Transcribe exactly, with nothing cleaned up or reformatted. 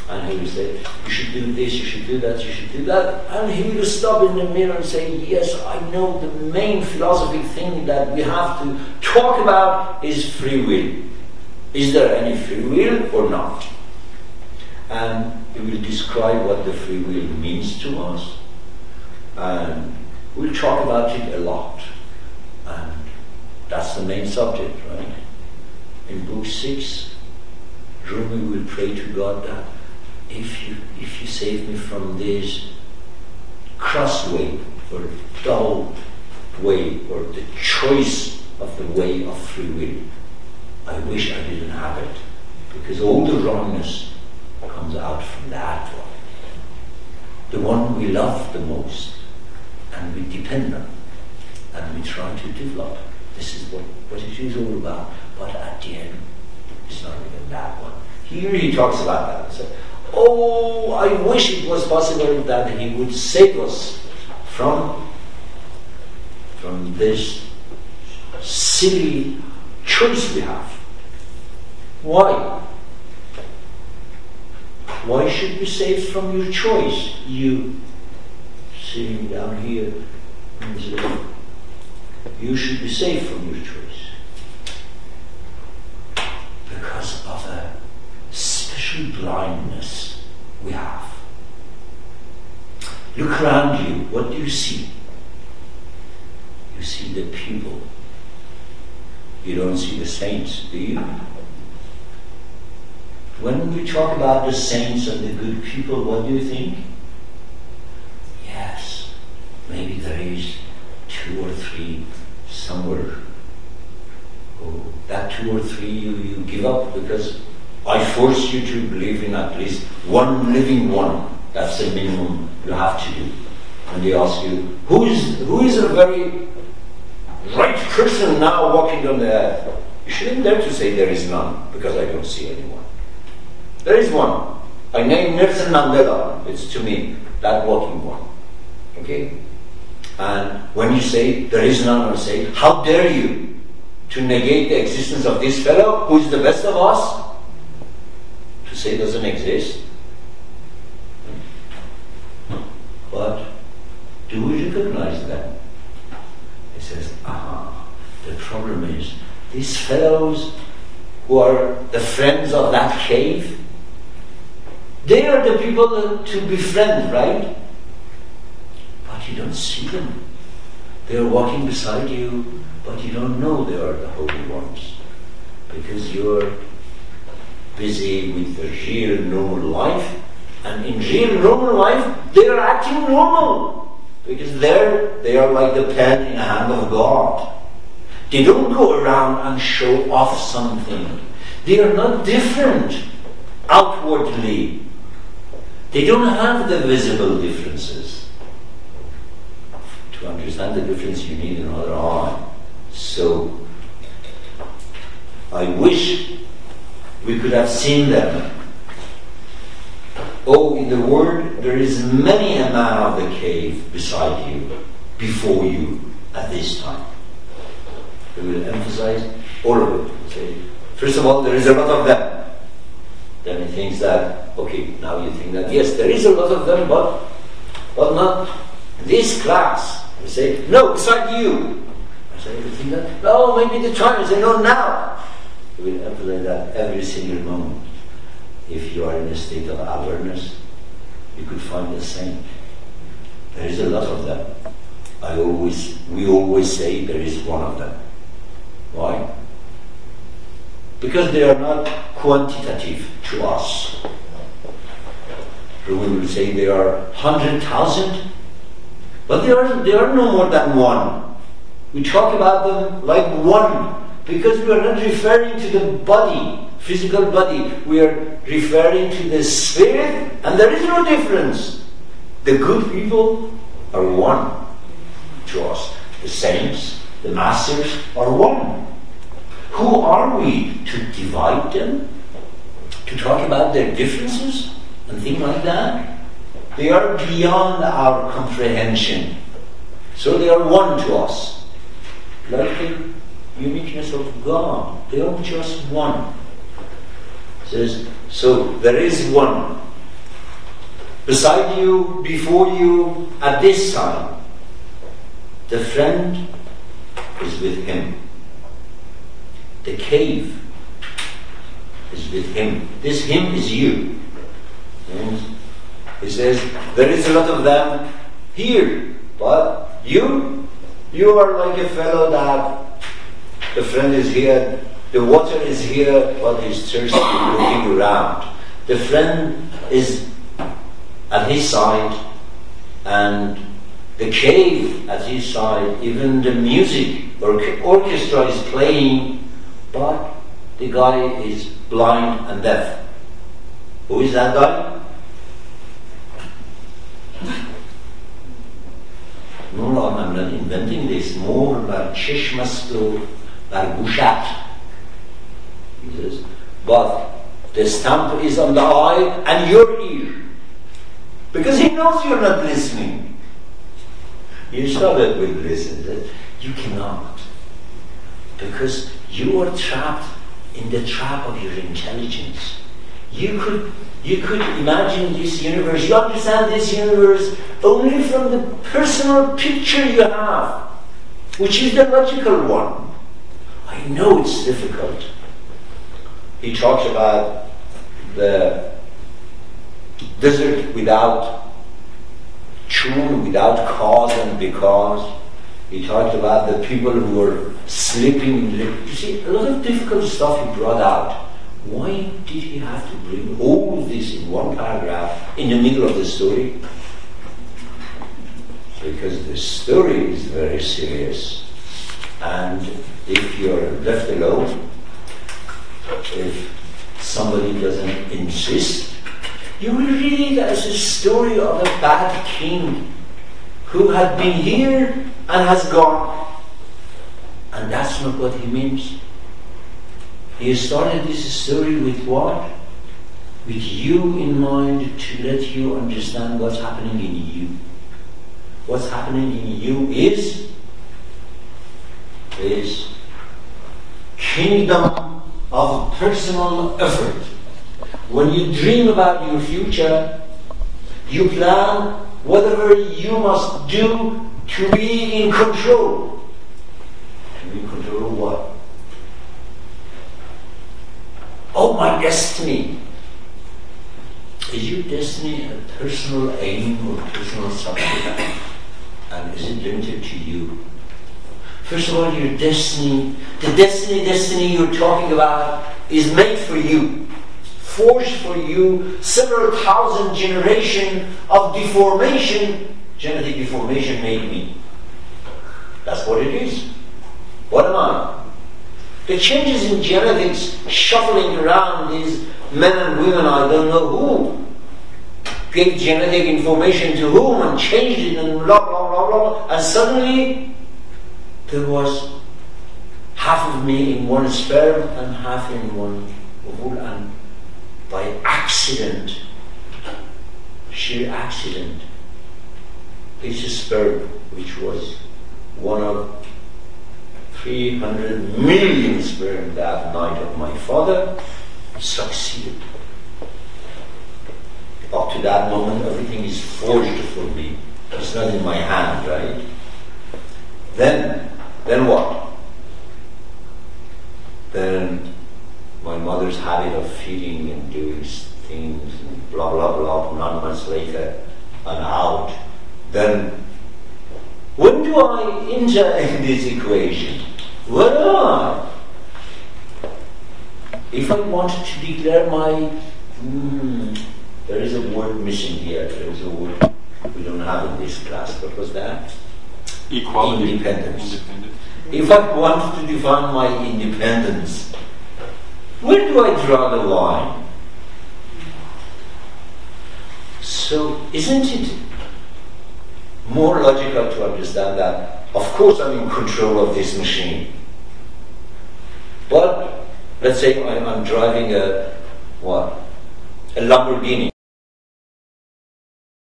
And he will say, you should do this, you should do that, you should do that. And he will stop in the mirror and say, yes, I know the main philosophy thing that we have to talk about is free will. Is there any free will or not? And he will describe what the free will means to us. And we'll talk about it a lot. And that's the main subject, right? In book six, Rumi will pray to God that if you if you save me from this crossway or dull way or the choice of the way of free will, I wish I didn't have it, because all the wrongness comes out from that one. The one we love the most and we depend on and we try to develop. This is what, what it is all about. But at the end, it's not even that one. Here he talks about that. He said, oh, I wish it was possible that he would save us from, from this silly choice we have. Why? Why should you be saved from your choice? You sitting down here, you should be saved from your choice. Because of a special blindness we have. Look around you, what do you see? You see the people. You don't see the saints, do you? When we talk about the saints and the good people, what do you think? Yes, maybe there is two or three somewhere. Oh, that two or three you, you give up because I force you to believe in at least one living one. That's the minimum you have to do. And they ask you, who is who is a very right person now walking on the earth? You shouldn't dare to say there is none, because I don't see anyone. There is one. I name Nelson Mandela. It's to me that walking one. Okay? And when you say there is none, I say, how dare you to negate the existence of this fellow who is the best of us? To say doesn't exist? But do we recognize that? He says, aha, the problem is these fellows who are the friends of that cave, they are the people to befriend, right? But you don't see them. They are walking beside you, but you don't know they are the holy ones, because you're busy with the real normal life, and in real normal life they are acting normal, because there they are like the pen in the hand of God. They don't go around and show off something. They are not different outwardly. They don't have the visible differences. To understand the difference, you need another eye. So, I wish we could have seen them. Oh, in the Word, there is many a man of the cave beside you, before you, at this time. We will emphasize all of it. Say, first of all, there is a lot of them. Then he thinks that, okay, now you think that, yes, there is a lot of them, but, but not this class. I say, no, beside you. I say, you think that? Oh, maybe the time. I say, no, now. We will emphasize that every single moment. If you are in a state of awareness, you could find the saint. There is a lot of them. I always, we always say there is one of them. Why? Because they are not quantitative to us. Rumi will say they are one hundred thousand, but they are, they are no more than one. We talk about them like one, because we are not referring to the body, physical body. We are referring to the spirit, and there is no difference. The good people are one to us. The saints, the masters are one. Who are we to divide them? To talk about their differences and things like that? They are beyond our comprehension. So they are one to us. Like the uniqueness of God. They are just one. It says, so there is one. beside you, before you, at this time. The friend is with him. The cave is with him. This him is you. And he says, there is a lot of them here, but you, you are like a fellow that the friend is here, the water is here, but he's thirsty, looking around. The friend is at his side, and the cave at his side, even the music or orchestra is playing, but the guy is blind and deaf. Who is that guy? No, I'm not inventing this. More bar چشم است و بر گوشت. He says, but the stamp is on the eye and your ear. Because he knows you're not listening. You started with listen. You cannot. Because you are trapped in the trap of your intelligence. You could you could imagine this universe, you understand this universe only from the personal picture you have, which is the logical one. I know it's difficult. He talks about the desert without tune, without cause and because. He talked about the people who were sleeping. You see, a lot of difficult stuff he brought out. Why did he have to bring all this in one paragraph in the middle of the story? Because the story is very serious. And if you're left alone, if somebody doesn't insist, you will read it as a story of a bad king who had been here and has gone. And that's not what he means. He started this story with what? With you in mind, to let you understand what's happening in you. What's happening in you is, is kingdom of personal effort. When you dream about your future, you plan whatever you must do to be in control. To be in control of what? Oh, my destiny. Is your destiny a personal aim or personal subject? And is it limited to you? First of all, your destiny, the destiny, destiny you're talking about is made for you, forged for you, several thousand generations of deformation, genetic deformation made me. That's what it is. What am I? The changes in genetics shuffling around these men and women, I don't know who, gave genetic information to whom and changed it and blah, blah, blah, blah. And suddenly there was half of me in one sperm and half in one ovule. And by accident, sheer accident, this sperm, which was one of three hundred million sperm that night of my father, succeeded. Up to that moment, everything is forged for me. It's not in my hand, right? Then, then what? Then my mother's habit of feeding and doing things, and blah, blah, blah, nine months later, I'm out. Then, when do I enter in this equation? What am I? If I wanted to declare my, hmm, there is a word missing here. There is a word we don't have in this class. What was that? Equality. Independence. Independent. If I wanted to define my independence, where do I draw the line? So, isn't it more logical to understand that, of course, I'm in control of this machine, but let's say I'm, I'm driving a what? A Lamborghini.